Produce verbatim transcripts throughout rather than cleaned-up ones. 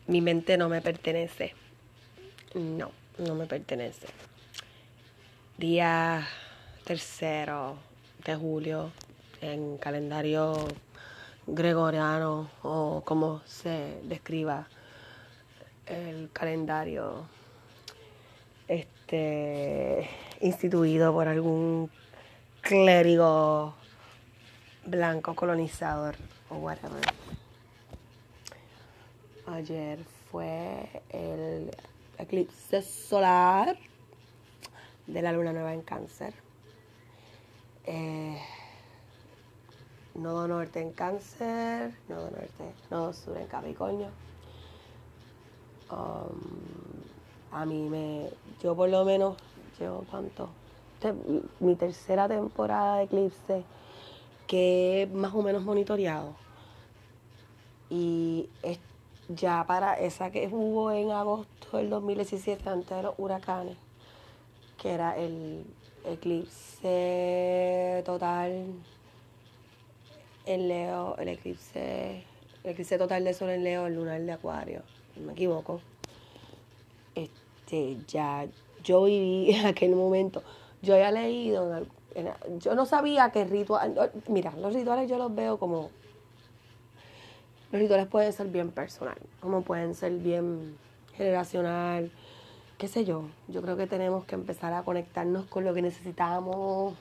Mi mente no me pertenece. No, no me pertenece. Día tercero de julio en calendario gregoriano o como se describa el calendario este instituido por algún clérigo blanco colonizador o whatever. Ayer fue el eclipse solar de la luna nueva en Cáncer. Eh, nodo norte en Cáncer, nodo norte, nodo sur en Capricornio. Um, a mí me, yo por lo menos llevo cuánto, este, mi tercera temporada de eclipse que más o menos monitoreado. Y es ya para esa que hubo en agosto del dos mil diecisiete antes de los huracanes, que era el eclipse total en Leo, el eclipse, el eclipse total de sol en Leo, el lunar de Acuario, no me equivoco. Este, ya yo viví en aquel momento, yo había leído, en, en, yo no sabía que ritual, mira, los rituales yo los veo como, los rituales pueden ser bien personal, como pueden ser bien generacional, qué sé yo. Yo creo que tenemos que empezar a conectarnos con lo que necesitamos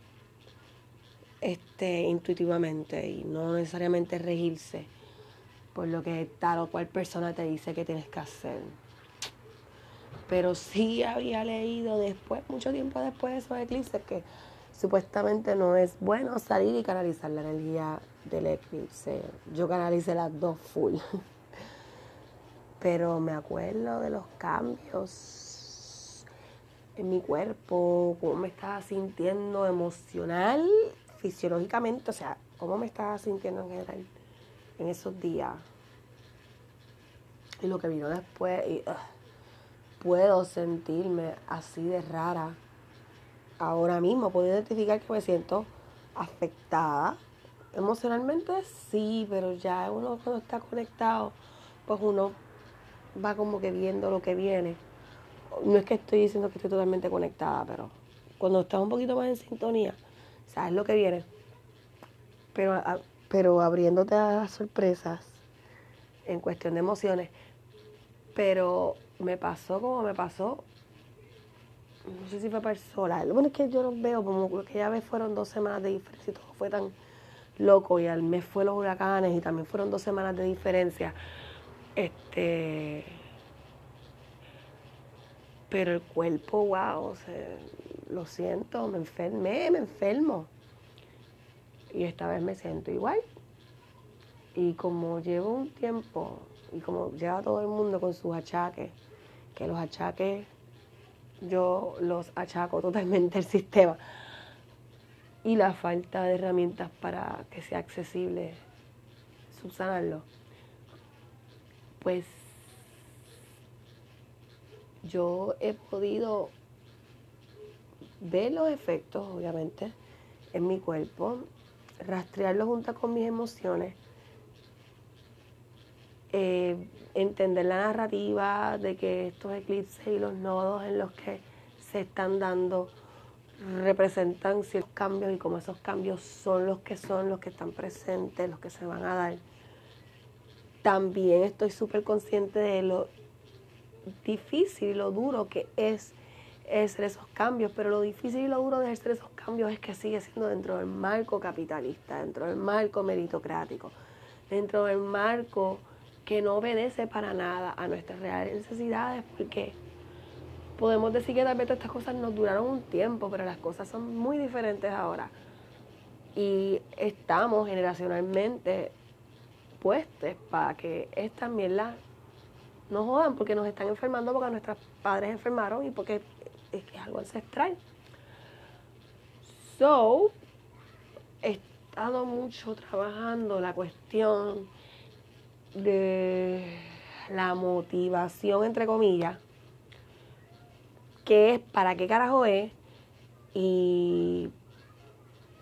este, intuitivamente y no necesariamente regirse por lo que tal o cual persona te dice que tienes que hacer. Pero sí había leído después, mucho tiempo después de esos eclipses, que supuestamente no es bueno salir y canalizar la energía del eclipse. Yo canalicé las dos full. Pero me acuerdo de los cambios en mi cuerpo, cómo me estaba sintiendo emocional, fisiológicamente, o sea, cómo me estaba sintiendo en general en esos días. Y lo que vino después, y, uh, puedo sentirme así de rara. Ahora mismo puedo identificar que me siento afectada. Emocionalmente sí, pero ya uno cuando está conectado, pues uno va como que viendo lo que viene. No es que estoy diciendo que estoy totalmente conectada, pero cuando estás un poquito más en sintonía, sabes lo que viene. Pero, a, pero abriéndote a las sorpresas en cuestión de emociones. Pero me pasó como me pasó. No sé si fue personal. Bueno, es que yo los veo como que ya vez fueron dos semanas de diferencia y todo fue tan loco. Y al mes fue los huracanes y también fueron dos semanas de diferencia. Este. Pero el cuerpo, wow, o sea, lo siento, me enfermé, me enfermo. Y esta vez me siento igual. Y como llevo un tiempo, y como lleva todo el mundo con sus achaques, que los achaques yo los achaco totalmente al sistema y la falta de herramientas para que sea accesible subsanarlo, pues yo he podido ver los efectos, obviamente, en mi cuerpo, rastrearlos junto con mis emociones, eh, entender la narrativa de que estos eclipses y los nodos en los que se están dando representan ciertos cambios y como esos cambios son los que son, los que están presentes, los que se van a dar. También estoy súper consciente de lo difícil y lo duro que es hacer esos cambios, pero lo difícil y lo duro de hacer esos cambios es que sigue siendo dentro del marco capitalista, dentro del marco meritocrático, dentro del marco que no obedece para nada a nuestras reales necesidades, porque podemos decir que tal vez estas cosas nos duraron un tiempo, pero las cosas son muy diferentes ahora. Y estamos generacionalmente puestos para que estas mierdas no jodan, porque nos están enfermando, porque nuestros padres enfermaron y porque es que es algo ancestral. So, he estado mucho trabajando la cuestión de la motivación, entre comillas, que es para qué carajo es y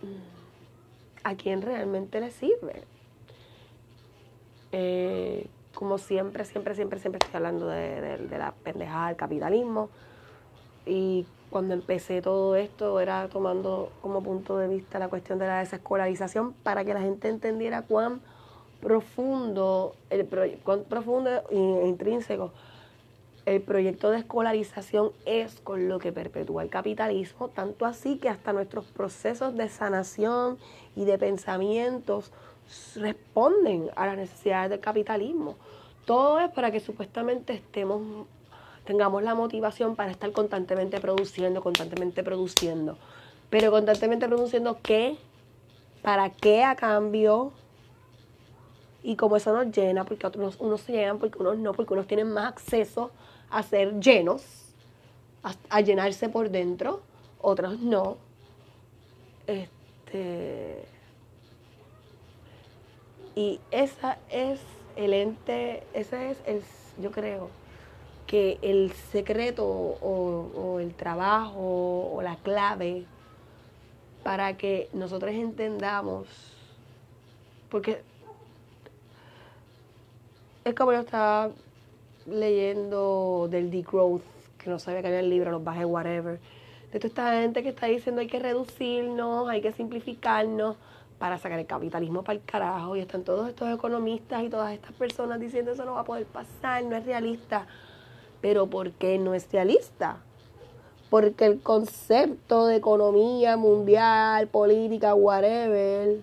a quién realmente le sirve. Eh, como siempre, siempre, siempre, siempre estoy hablando de, de, de la pendejada del capitalismo. Y cuando empecé todo esto era tomando como punto de vista la cuestión de la desescolarización para que la gente entendiera cuán profundo, el cuán profundo e intrínseco el proyecto de escolarización es con lo que perpetúa el capitalismo, tanto así que hasta nuestros procesos de sanación y de pensamientos responden a las necesidades del capitalismo. Todo es para que supuestamente estemos, tengamos la motivación para estar constantemente produciendo, constantemente produciendo. Pero constantemente produciendo ¿qué? ¿Para qué a cambio? Y como eso nos llena, porque otros unos se llenan, porque unos no, porque unos tienen más acceso a ser llenos, a, a llenarse por dentro, otros no. Este, y esa es el ente, ese es el, yo creo, que el secreto o, o el trabajo o la clave para que nosotros entendamos, porque es como yo estaba leyendo del degrowth, que no sabía que había el libro, los bajé, whatever, de toda esta gente que está diciendo hay que reducirnos, hay que simplificarnos para sacar el capitalismo para el carajo, y están todos estos economistas y todas estas personas diciendo eso no va a poder pasar, no es realista. Pero ¿por qué no es realista? Porque el concepto de economía mundial, política, whatever,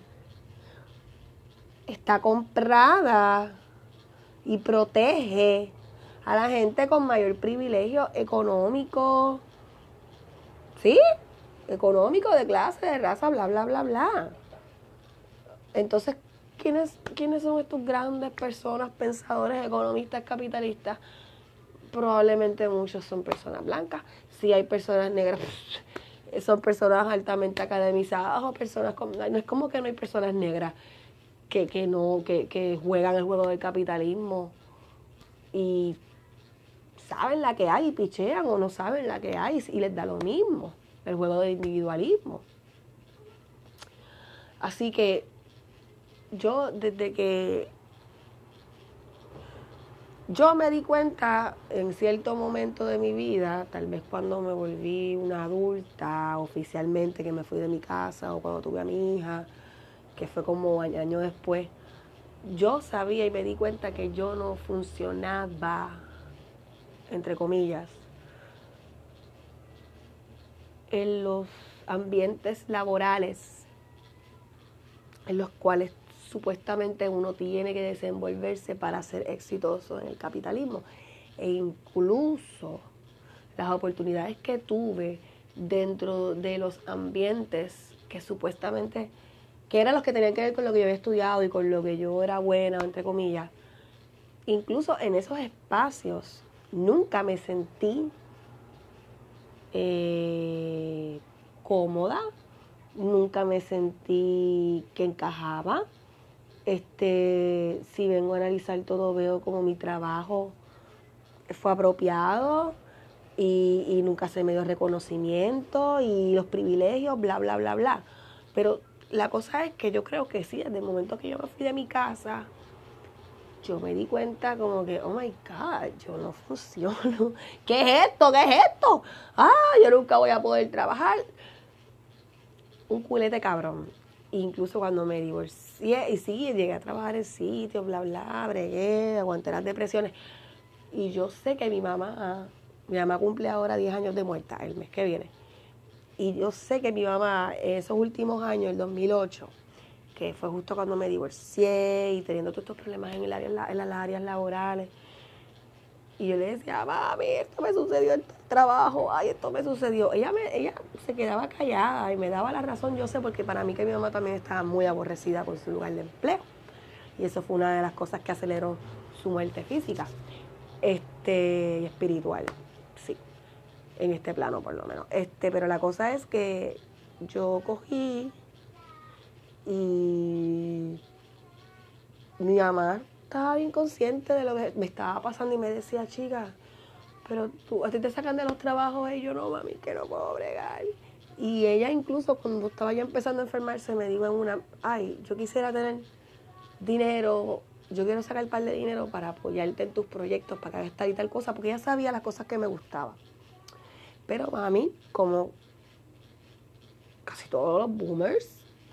está comprada y protege a la gente con mayor privilegio económico, ¿sí? Económico, de clase, de raza, bla, bla, bla, bla. Entonces, ¿quiénes, ¿quiénes son estos grandes personas, pensadores, economistas, capitalistas? Probablemente muchos son personas blancas. Si hay personas negras, son personas altamente academizadas o personas con... No es como que no hay personas negras que, que, no, que, que juegan el juego del capitalismo y saben la que hay y pichean, o no saben la que hay y les da lo mismo, el juego del individualismo. Así que yo desde que yo me di cuenta en cierto momento de mi vida, tal vez cuando me volví una adulta oficialmente, que me fui de mi casa, o cuando tuve a mi hija, que fue como años después, yo sabía y me di cuenta que yo no funcionaba, entre comillas, en los ambientes laborales en los cuales supuestamente uno tiene que desenvolverse para ser exitoso en el capitalismo. E incluso las oportunidades que tuve dentro de los ambientes que supuestamente, que eran los que tenían que ver con lo que yo había estudiado y con lo que yo era buena, entre comillas, incluso en esos espacios nunca me sentí eh, cómoda, nunca me sentí que encajaba. Este, si vengo a analizar todo, veo como mi trabajo fue apropiado y, y nunca se me dio reconocimiento y los privilegios, bla, bla, bla, bla. Pero la cosa es que yo creo que sí, desde el momento que yo me fui de mi casa, yo me di cuenta como que, oh my God, yo no funciono. ¿Qué es esto? ¿Qué es esto? Ah, yo nunca voy a poder trabajar. Un culete cabrón. Incluso cuando me divorcié, y sí, llegué a trabajar en sitios, bla, bla, bregué, aguanté las depresiones. Y yo sé que mi mamá, mi mamá cumple ahora diez años de muerta, el mes que viene. Y yo sé que mi mamá, esos últimos años, el dos mil ocho, que fue justo cuando me divorcié y teniendo todos estos problemas en, el área, en las áreas laborales, y yo le decía, mami, esto me sucedió en el trabajo, ay, esto me sucedió. Ella, me, ella se quedaba callada y me daba la razón, yo sé, porque para mí que mi mamá también estaba muy aborrecida con su lugar de empleo. Y eso fue una de las cosas que aceleró su muerte física este, y espiritual, sí, en este plano por lo menos. Este, pero la cosa es que yo cogí y mi mamá estaba bien consciente de lo que me estaba pasando y me decía, chica, pero tú, a ti te sacan de los trabajos y yo no, mami, que no puedo bregar. Y ella incluso cuando estaba ya empezando a enfermarse me dijo en una, ay, yo quisiera tener dinero yo quiero sacar un par de dinero para apoyarte en tus proyectos, para que hagas tal y tal cosa, porque ella sabía las cosas que me gustaban. Pero a mí, como casi todos los boomers,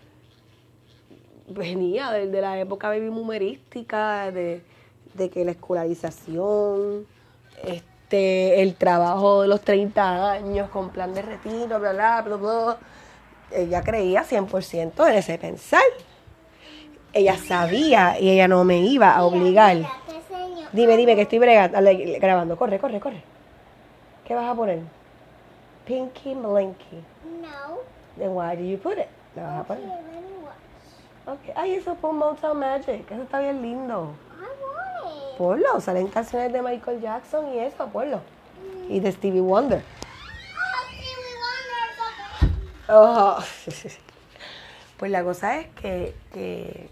venía de, de la época baby boomerística, de, de que la escolarización, este, el trabajo de los treinta años con plan de retiro, bla, bla, bla, bla. Ella creía cien por ciento en ese pensar. Ella sabía y ella no me iba a obligar. Dime, dime, que estoy bregando, grabando. Corre, corre, corre. ¿Qué vas a poner? Pinky Blinky. No. Then why do you put it? ¿Le vas a Okay, poner? let me watch. Okay. Ay, eso fue un Motown Magic. Eso está bien lindo. I want it. Ponlo. Salen canciones de Michael Jackson y eso, ponlo. Y de Stevie Wonder. Oh, Oh. Stevie Wonder. Pues la cosa es que, que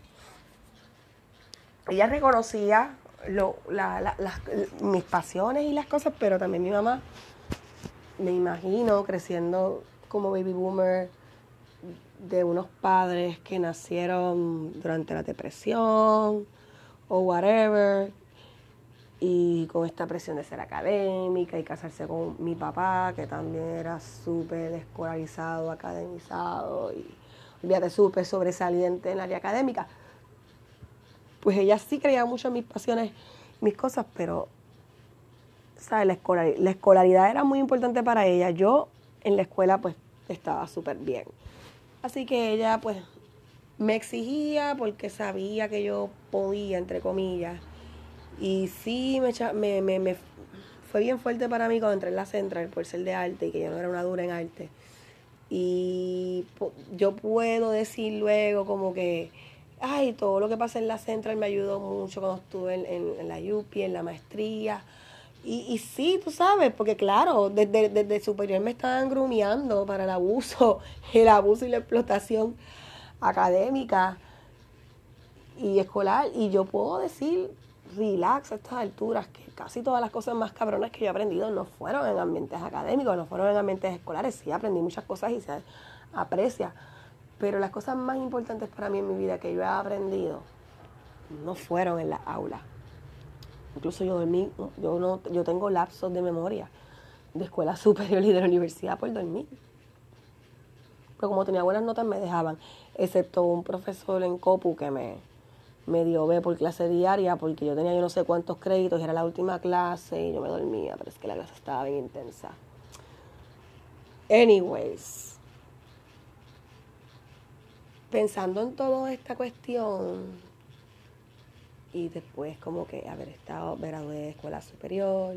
ella reconocía lo, la, la, las, mis pasiones y las cosas, pero también mi mamá, me imagino, creciendo como baby boomer de unos padres que nacieron durante la depresión o whatever, y con esta presión de ser académica y casarse con mi papá, que también era súper escolarizado, academizado y olvídate, súper sobresaliente en el área académica. Pues ella sí creía mucho en mis pasiones, mis cosas, pero ¿sabes? La escolaridad, la escolaridad era muy importante para ella. Yo en la escuela pues estaba súper bien. Así que ella pues me exigía porque sabía que yo podía, entre comillas. Y sí, me, me, me, me fue bien fuerte para mí cuando entré en la Central por ser de arte y que yo no era una dura en arte. Y yo puedo decir luego como que, ay, todo lo que pasé en la Central me ayudó mucho cuando estuve en, en, en la U P I, en la maestría. Y, y sí, tú sabes, porque claro, desde, desde superior me estaban grumeando para el abuso, el abuso y la explotación académica y escolar. Y yo puedo decir, relax a estas alturas, que casi todas las cosas más cabronas que yo he aprendido no fueron en ambientes académicos, no fueron en ambientes escolares. Sí aprendí muchas cosas y se aprecia, pero las cosas más importantes para mí en mi vida que yo he aprendido no fueron en la aula. Incluso yo dormí, yo no, yo tengo lapsos de memoria de escuela superior y de la universidad por dormir. Pero como tenía buenas notas me dejaban, excepto un profesor en Copu que me, me dio B por clase diaria, porque yo tenía yo no sé cuántos créditos y era la última clase y yo me dormía, pero es que la clase estaba bien intensa. Anyways, pensando en toda esta cuestión y después como que haber estado, me gradué de escuela superior,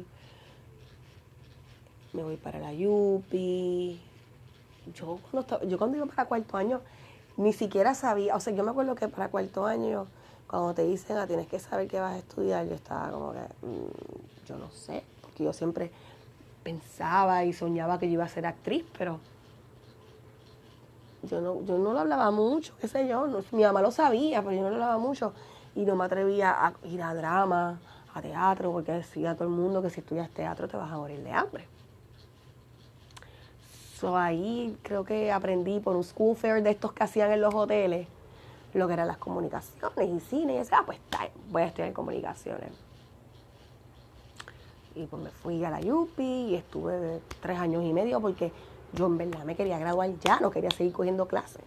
me voy para la U P I. Yo cuando, estaba, yo cuando iba para cuarto año ni siquiera sabía, o sea, yo me acuerdo que para cuarto año, cuando te dicen, ah, tienes que saber qué vas a estudiar, yo estaba como que, mmm, yo no sé, porque yo siempre pensaba y soñaba que yo iba a ser actriz, pero yo no, yo no lo hablaba mucho, qué sé yo, no, mi mamá lo sabía, pero yo no lo hablaba mucho y no me atrevía a ir a drama, a teatro, porque decía a todo el mundo que si estudias teatro te vas a morir de hambre. So, ahí creo que aprendí por un school fair de estos que hacían en los hoteles lo que eran las comunicaciones y cine, y decía, ah, pues está, voy a estudiar comunicaciones. Y pues me fui a la U P I y estuve tres años y medio porque yo en verdad me quería graduar ya, no quería seguir cogiendo clases.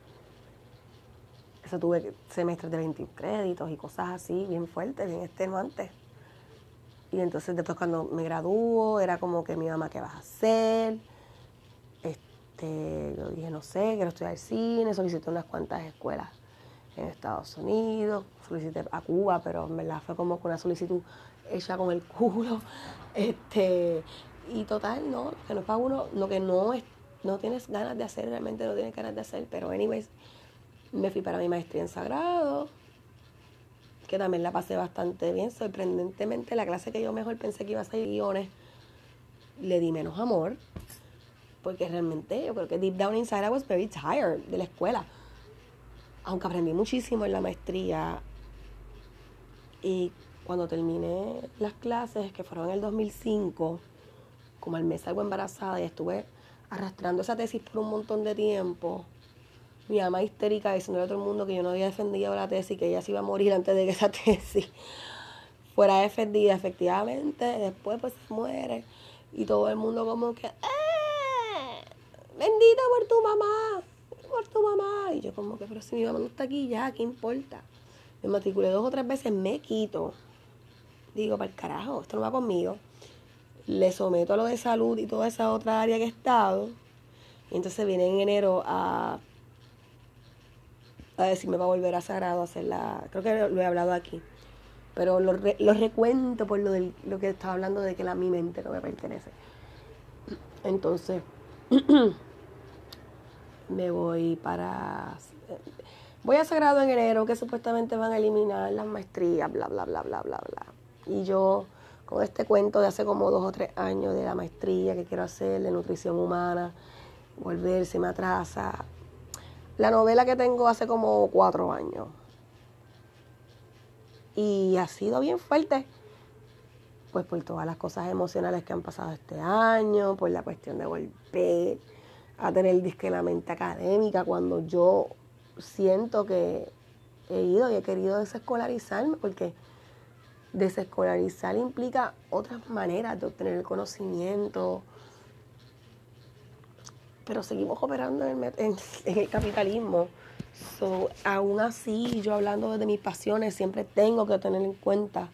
Eso tuve semestres de veinte créditos y cosas así, bien fuertes, bien extenuantes. Y entonces después cuando me graduó, era como que mi mamá, ¿qué vas a hacer? Este, yo dije, no sé, quiero estudiar cine, solicité unas cuantas escuelas en Estados Unidos, solicité a Cuba, pero en verdad fue como que una solicitud hecha con el culo. Este, y total, no, lo que no es para uno, lo que no es, no tienes ganas de hacer, realmente no tienes ganas de hacer, pero anyways, me fui para mi maestría en Sagrado, que también la pasé bastante bien, sorprendentemente la clase que yo mejor pensé que iba a ser guiones, le di menos amor, porque realmente yo creo que deep down inside I was very tired de la escuela. Aunque aprendí muchísimo en la maestría y cuando terminé las clases, que fueron en el dos mil cinco, como al mes salgo embarazada y estuve arrastrando esa tesis por un montón de tiempo, Mi mamá histérica diciéndole a todo el mundo que yo no había defendido la tesis, que ella se iba a morir antes de que esa tesis fuera defendida. Efectivamente, después pues se muere. Y todo el mundo como que, ¡eh! ¡Bendito por tu mamá! ¡Por tu mamá! Y yo como que, pero si mi mamá no está aquí ya, ¿qué importa? Me matriculé dos o tres veces, me quito. Digo, para el carajo, esto no va conmigo. Le someto a lo de salud y toda esa otra área que he estado. Y entonces viene en enero a, a decirme va a volver a Sagrado a hacer la... Creo que lo he hablado aquí. Pero lo, re, lo recuento por lo, del, lo que estaba hablando de que la, mi mente no me pertenece. Entonces, me voy para... Voy a Sagrado en enero, que supuestamente van a eliminar las maestrías, bla, bla, bla, bla, bla, bla. Y yo, con este cuento de hace como dos o tres años de la maestría que quiero hacer, de nutrición humana, volver, se me atrasa. La novela que tengo hace como cuatro años. Y ha sido bien fuerte, pues por todas las cosas emocionales que han pasado este año, por la cuestión de volver a tener disque la mente académica, cuando yo siento que he ido y he querido desescolarizarme, porque desescolarizar implica otras maneras de obtener el conocimiento, pero seguimos operando en el, en, en el capitalismo. So, aún así, yo hablando desde mis pasiones, siempre tengo que tener en cuenta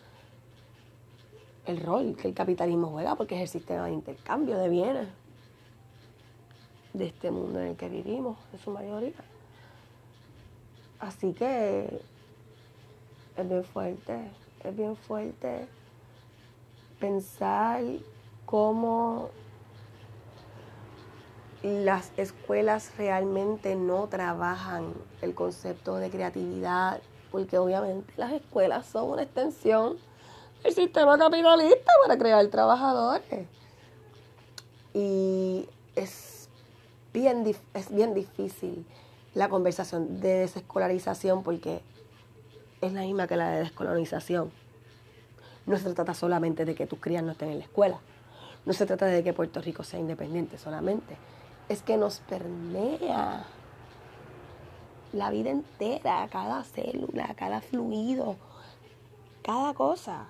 el rol que el capitalismo juega, porque es el sistema de intercambio de bienes de este mundo en el que vivimos, en su mayoría. Así que es bien fuerte, es bien fuerte pensar cómo las escuelas realmente no trabajan el concepto de creatividad, porque obviamente las escuelas son una extensión del sistema capitalista para crear trabajadores. Y es bien, es bien difícil la conversación de desescolarización, porque es la misma que la de descolonización. No se trata solamente de que tus crías no estén en la escuela. No se trata de que Puerto Rico sea independiente solamente. Es que nos permea la vida entera, cada célula, cada fluido, cada cosa.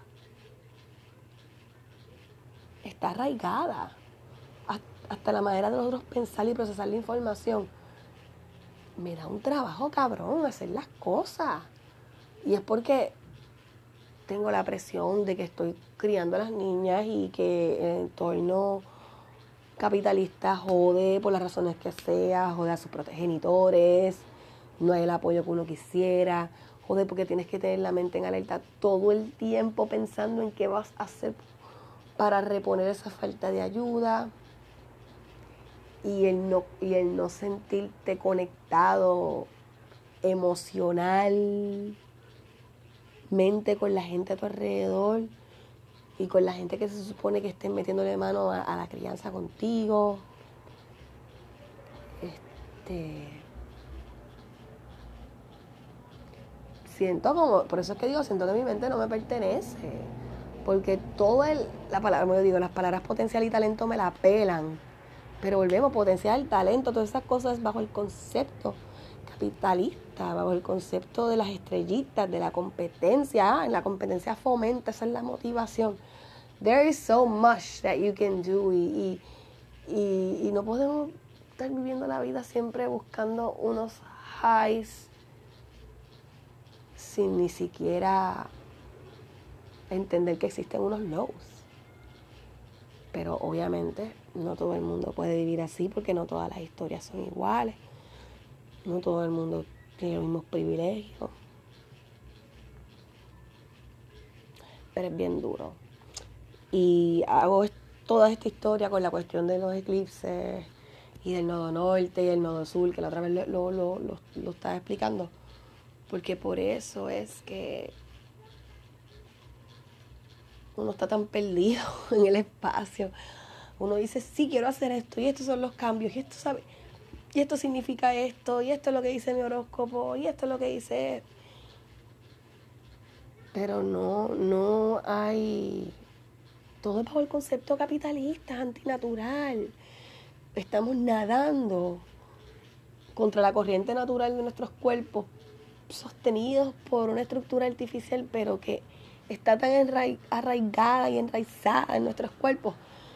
Está arraigada. Hasta la manera de nosotros pensar y procesar la información. Me da un trabajo cabrón hacer las cosas. Y es porque tengo la presión de que estoy criando a las niñas y que el entorno capitalista jode por las razones que sea, jode a sus progenitores, no hay el apoyo que uno quisiera, jode porque tienes que tener la mente en alerta todo el tiempo pensando en qué vas a hacer para reponer esa falta de ayuda, y el no, y el no sentirte conectado emocionalmente con la gente a tu alrededor y con la gente que se supone que estén metiéndole mano a, a la crianza contigo. Este, siento como, por eso es que digo, siento que mi mente no me pertenece, porque todo el, la palabra, como yo digo, las palabras potencial y talento me la pelan, pero volvemos, potencial, talento, todas esas cosas bajo el concepto capitalista, bajo el concepto de las estrellitas, de la competencia. Ah, en la competencia fomenta, esa es la motivación. There is so much that you can do, y, y, y, y no podemos estar viviendo la vida siempre buscando unos highs sin ni siquiera entender que existen unos lows. Pero obviamente no todo el mundo puede vivir así, porque no todas las historias son iguales. No todo el mundo tiene los mismos privilegios. Pero es bien duro. Y hago toda esta historia con la cuestión de los eclipses y del nodo norte y el nodo sur, que la otra vez lo, lo, lo, lo estaba explicando. Porque por eso es que uno está tan perdido en el espacio. Uno dice, sí, quiero hacer esto, y estos son los cambios, y esto sabe, y esto significa esto, y esto es lo que dice mi horóscopo, y esto es lo que dice. Pero no, no hay, todo es bajo el concepto capitalista, antinatural. Estamos nadando contra la corriente natural de nuestros cuerpos, sostenidos por una estructura artificial, pero que está tan enra- arraigada y enraizada en nuestros cuerpos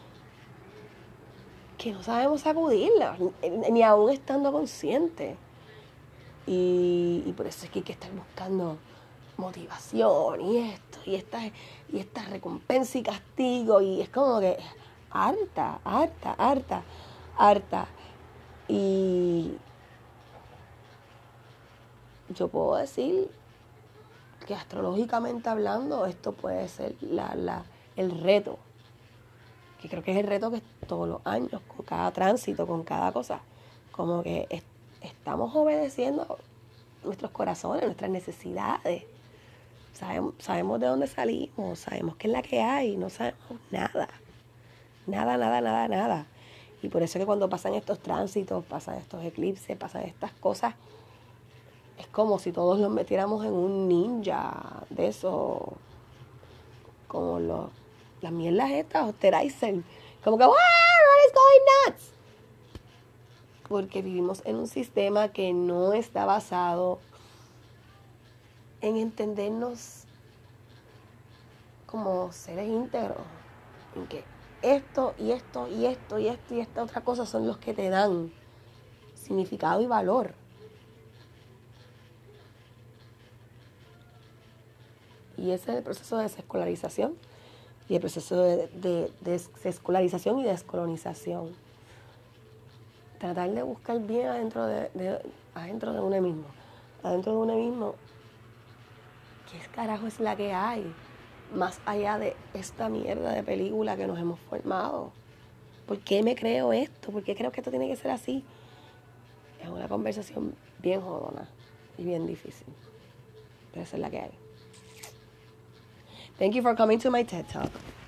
que no sabemos sacudirla, ni, ni aún estando conscientes. Y, y por eso es que hay que estar buscando motivación y esto, y esta, y esta recompensa y castigo, y es como que harta, harta, harta, harta. Y yo puedo decir que astrológicamente hablando, esto puede ser la, la, el reto, que creo que es el reto que todos los años, con cada tránsito, con cada cosa, como que es, estamos obedeciendo nuestros corazones, nuestras necesidades. Sabemos, sabemos de dónde salimos, sabemos qué es la que hay, no sabemos nada. Nada, nada, nada, nada. Y por eso es que cuando pasan estos tránsitos, pasan estos eclipses, pasan estas cosas, es como si todos los metiéramos en un ninja de eso, como los, las mierdas estas, Osterizer. Como que, ¡wow! What is going nuts? Porque vivimos en un sistema que no está basado en entendernos como seres íntegros, en que esto y esto y esto y esto y esta otra cosa son los que te dan significado y valor. Y ese es el proceso de desescolarización y el proceso de, de, de desescolarización y descolonización. Tratar de buscar bien adentro de, de, adentro de uno mismo. Adentro de uno mismo, ¿qué carajo es la que hay? Más allá de esta mierda de película que nos hemos formado. ¿Por qué me creo esto? ¿Por qué creo que esto tiene que ser así? Es una conversación bien jodona y bien difícil. Pero esa es la que hay. Thank you for coming to my TED Talk.